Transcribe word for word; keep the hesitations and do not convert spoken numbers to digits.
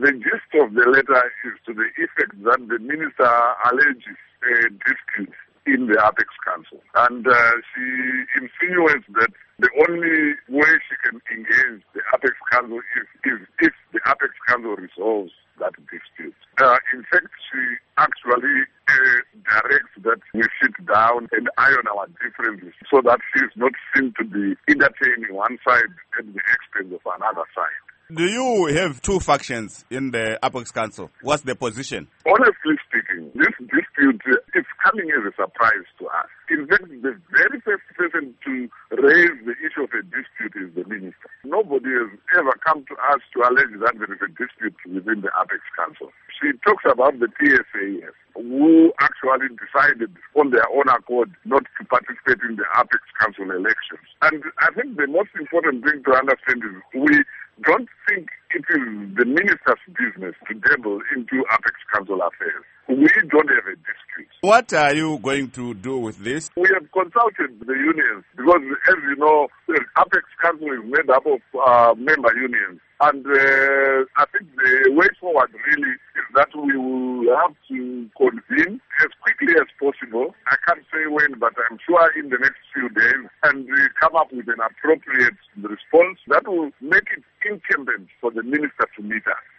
The gist of the letter is to the effect that the minister alleges a dispute in the Apex Council. And uh, she insinuates that the only way she can engage the Apex Council is, is if the Apex Council resolves that dispute. Uh, in fact, she actually uh, directs that we sit down and iron our differences so that she is not seen to be entertaining one side at the expense of another side. Do you have two factions in the Apex Council? What's the position? Honestly speaking, this dispute uh, is coming as a surprise to us. In fact, the very first person to raise the issue of a dispute is the minister. Nobody has ever come to us to allege that there is a dispute within the Apex Council. She talks about the P S A S, who actually decided on their own accord not to participate in the Apex Council elections. And I think the most important thing to understand is we don't think it is the minister's business to dabble into Apex Council affairs. We don't have a dispute. What are you going to do with this? We have consulted the unions because, as you know, the Apex Council is made up of uh, member unions. And uh, I think the way forward really is that we will have to convene as quickly as possible. I can't say when, but I'm sure in the next few days, and uh, come up with an appropriate response that will make it incumbent for the minister to meet us.